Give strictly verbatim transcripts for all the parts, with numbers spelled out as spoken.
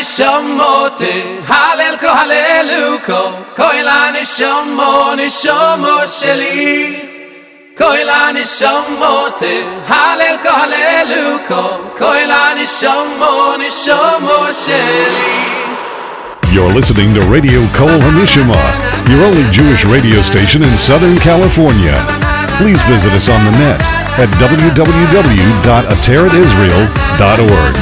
nishamote halel ko haleluko koila nishamo nishamo sheli koila nishamote halel ko haleluko koila nishamo nishamo sheli. You're listening to Radio Kol Hanishima, your only Jewish radio station in Southern California. Please visit us on the net at w w w dot ateret israel dot org.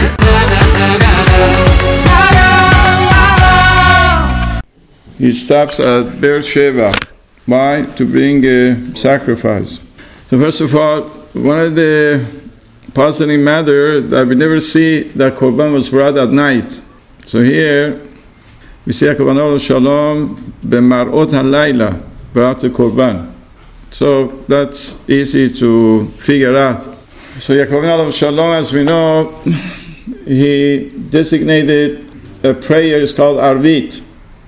He stops at Beersheba. Why? To bring a sacrifice. So first of all, one of the puzzling matter that we never see that Korban was brought at night. So here we see Kavanah Shalom b'marot halayla brought the Korban. So that's easy to figure out. So Yaakov Shalom, as we know, he designated a prayer, it's called Arvit,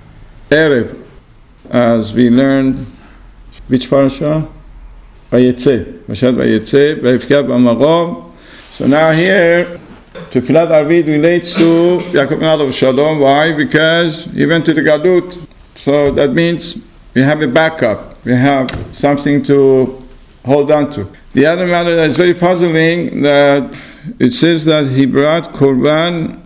Erev, as we learned, which parasha? Vayetze, Vashat Vayetze, Vayifkab B'Magov. So now here, Tefillat Arvit relates to Yaakov Shalom. Why? Because he went to the Galut. So that means we have a backup. We have something to hold on to. The other matter that is very puzzling, that it says that he brought Korban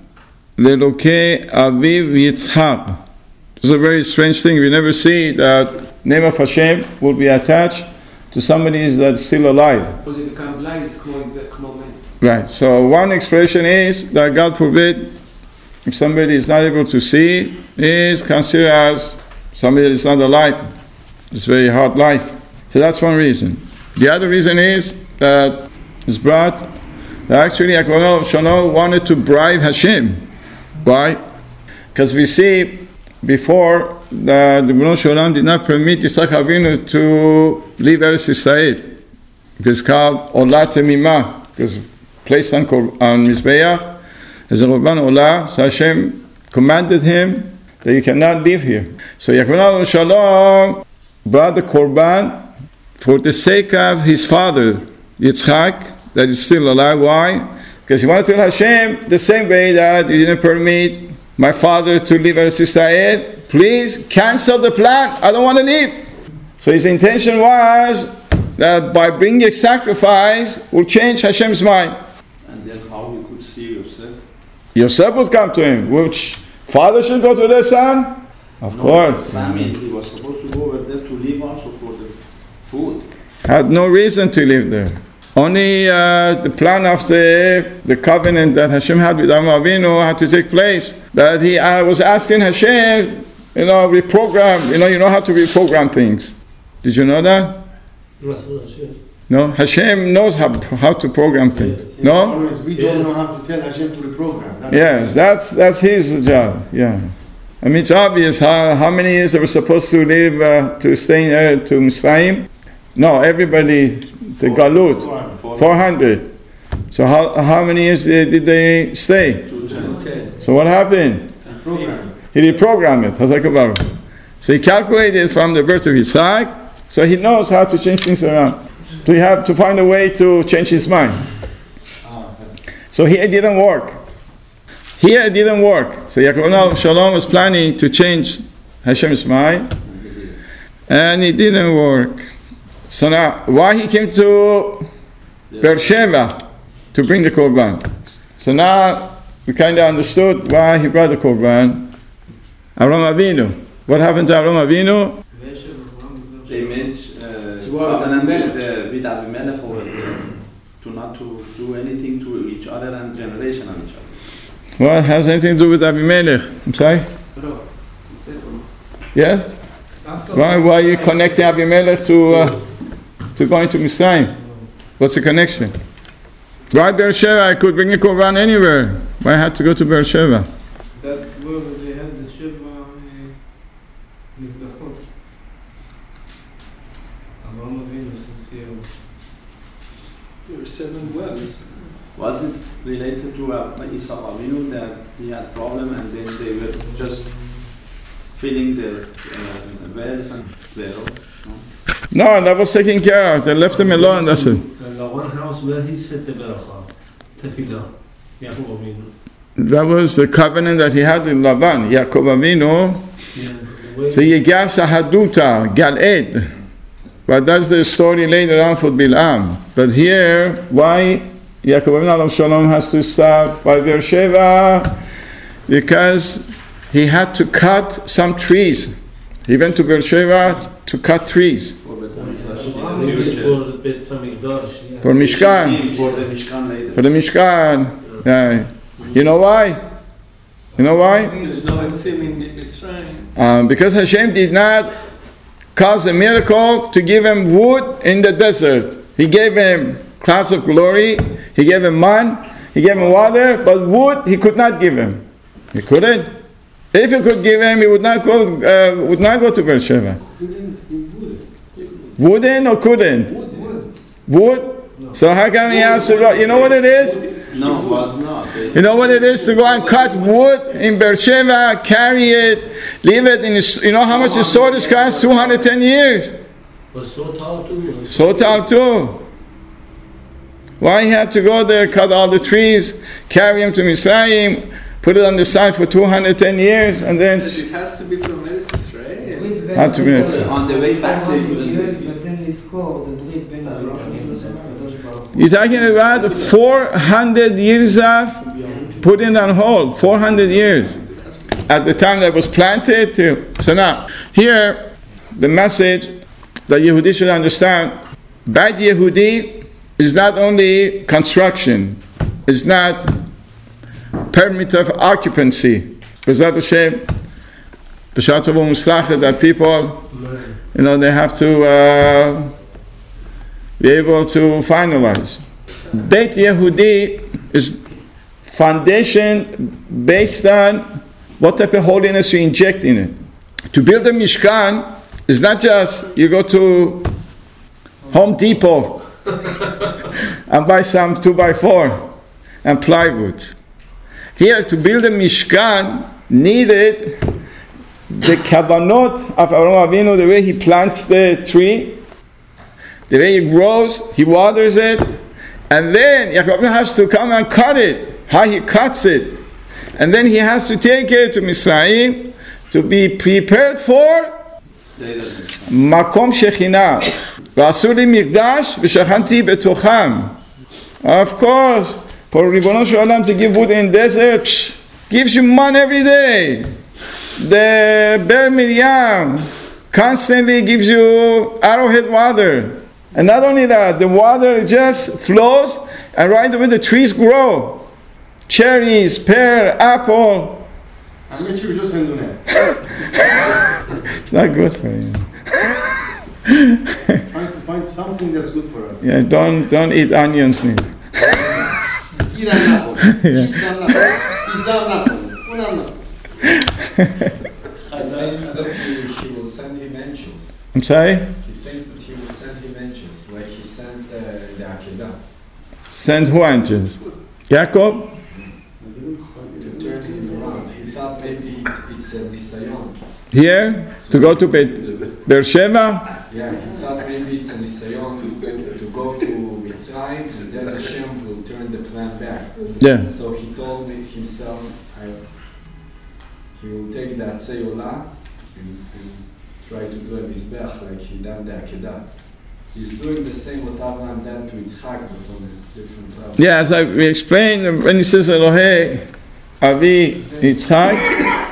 Leloke Aviv Yitzhak. It's a very strange thing. We never see that name of Hashem will be attached to somebody that's still alive. When they become blind, it's commandment. Right. So one expression is that God forbid, if somebody is not able to see, is considered as somebody that is not alive. It's a very hard life. So that's one reason. The other reason is that it's brought that actually Yaakov Shalom wanted to bribe Hashem. Why? Because we see before that the Ribono Shel Olam did not permit Yitzchak Avinu to leave Eretz Yisrael. It's called Olah Temimah, because placed on, on Mizbeach as a Korban Olah. So Hashem commanded him that you cannot live here. So Yaakov Shalom brought the Korban for the sake of his father, Yitzchak, that is still alive. Why? Because he wanted to tell Hashem the same way that you didn't permit my father to leave Eretz Yisrael. Please cancel the plan. I don't want to leave. So his intention was that by bringing a sacrifice will change Hashem's mind. And then how you could see Yosef? Yosef would come to him. Which father should go to the son? Of no, course. Famine. He was supposed to go over there to live also for the food. Had no reason to live there. Only uh, the plan of the the covenant that Hashem had with Avraham Avinu had to take place. That he uh, was asking Hashem, you know, reprogram. You know, you know how to reprogram things. Did you know that? No, Hashem knows how how to program things. No, we don't know how to tell Hashem to reprogram. That's yes, that's that's his job. Yeah. I mean, it's obvious how, how many years they were supposed to live, uh, to stay in, uh, to Mitzrayim? No, everybody, the Galut, four hundred. So how how many years did they stay? So what happened? He reprogrammed it. Hazak. So he calculated from the birth of Yitzhak, so he knows how to change things around. So you have to find a way to change his mind. So here it didn't work. Here it didn't work. So Yaakov Shalom was planning to change Hashem's mind, and it didn't work. So now, why he came to Beersheba to bring the Korban? So now we kind of understood why he brought the Korban. Avraham Avinu. What happened to Avraham Avinu? They made uh, covenant with, uh, with Abimelech over there to not to do anything to each other and generation on each other. What has anything to do with Abimelech? I'm sorry? Yeah? Why, why are you connecting Abimelech to, uh, to going to Mitzrayim? What's the connection? Why Beersheba? I could bring a Korban anywhere. Why I had to go to Beersheba? That's where they had the Sheva Mizbachot. Avraham Avinu since here. There were seven wells. Was it related to uh, Isaac Avinu that he had problem and then they were just filling their uh, wells and well? No? No, that was taken care of. They left him alone. That's it. The one house where he said the beracha, tefillah, Yaakov Avinu. that was the covenant that he had with Laban. Yaakov Avinu, so Yegas Haduta, Galed. But that's the story later on for Bilam. But here, why Yaakov Avinu Alav Shalom has to stop by Beersheba? Because he had to cut some trees. He went to Beersheba to cut trees. For the For Mishkan. For the Mishkan later. For the Mishkan. Yeah. You know why? You know why? There's no Etzim in Mitzrayim. Um, because Hashem did not cause a miracle to give him wood in the desert. He gave him clouds of glory. He gave him man. He gave him water. But wood he could not give him. He couldn't. If he could give him, he would not go. Uh, would not go to Beersheba. Wouldn't or couldn't? Wood. So how come he has to? You know what it is? No, it was not. You know what it is to go and cut wood in Beersheba, carry it, leave it in. His, you know how much the storage costs? Two hundred ten years. So tall too. Why he had to go there, cut all the trees, carry them to Mitzrayim, put it on the side for two hundred ten years, and then It has to be from Eretz Yisrael. had to be Mitzrayim. On the way back, they couldn't years, take it. but then it's called the Brit Ben You're talking about four hundred years of putting on hold. four hundred years at the time that was planted. To, so now, here, the message that Yehudi should understand, Beit Yehudi is not only construction, it's not permit of occupancy. B'ezrat Hashem, b'shah tova u'muslachet, that people, you know, they have to uh, be able to finalize. Beit Yehudi is foundation based on what type of holiness you inject in it. To build a Mishkan is not just you go to Home Depot and buy some two by four and plywood. Here, to build a Mishkan needed the kavanot of Avraham Avinu, the way he plants the tree, the way it grows, he waters it, and then Yaakov has to come and cut it, how he cuts it. And then he has to take it to Mitzrayim to be prepared for Makom Shekhinah. V'asur li mikdash v'shachanti betocham. Of course, for Ribono Shel Olam to give wood in desert, psh, gives you man every day. The Ber Miriam constantly gives you arrowhead water. And not only that, the water just flows, and right away the trees grow. Cherries, pear, apple. I met you just in there. It's not good for you. Trying to find something that's good for us. Yeah, don't don't eat onions neither. Zira napoli, pizza napoli, pizza napoli, una napoli. He thinks that he, he will send him angels. I'm sorry? He thinks that he will send him angels, like he sent uh, the Akedah. Send who angels? Yaakov? To turn him around. He thought maybe it's a nisayon. Here? To go to Be- Beersheba? Yeah, he thought maybe it's a nisayon to, to go to Mitzrayim, and then Hashem will turn the plan back. Yeah. So he told me himself, I, he will take that Seyolah and, and try to do a Mizbech like he done the Akedah. He's doing the same what Abraham done to Yitzchak, but on a different level. Yeah, as I we explained, when he says Elohei Avi Yitzchak,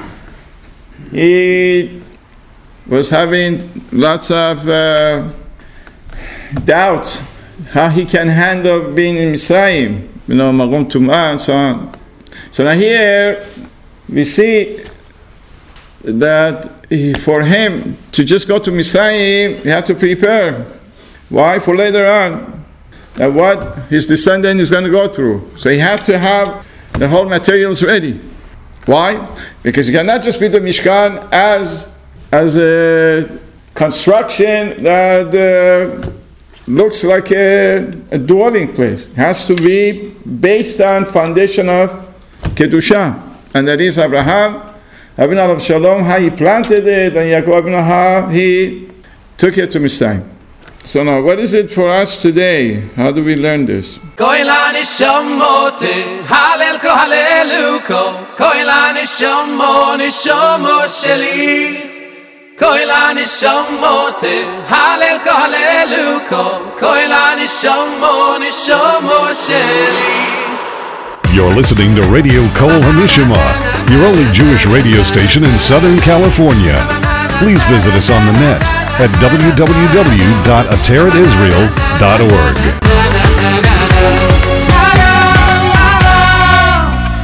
he was having lots of uh, doubts how he can handle being in Mitzrayim, you know, Magom Tum'ah and so on. So now here we see that he, for him to just go to Mitzrayim, he had to prepare. Why? For later on, that what his descendant is going to go through. So he had to have the whole materials ready. Why? Because you cannot just build the Mishkan as as a construction that uh, looks like a, a dwelling place. It has to be based on foundation of Kedusha, and that is Abraham, Avinu Alav Shalom, how he planted it, and Yaakov Avinu, how he took it to Mitzrayim. So now, what is it for us today? How do we learn this? Koila nishomote, halel ko haleluko. Koila nishomo, nishomo sheli. Koila nishomote, halel ko haleluko. Koila nishomo, nishomo sheli. You're listening to Radio Kol Hanishima, your only Jewish radio station in Southern California. Please visit us on the net at w w w dot ateret israel dot org.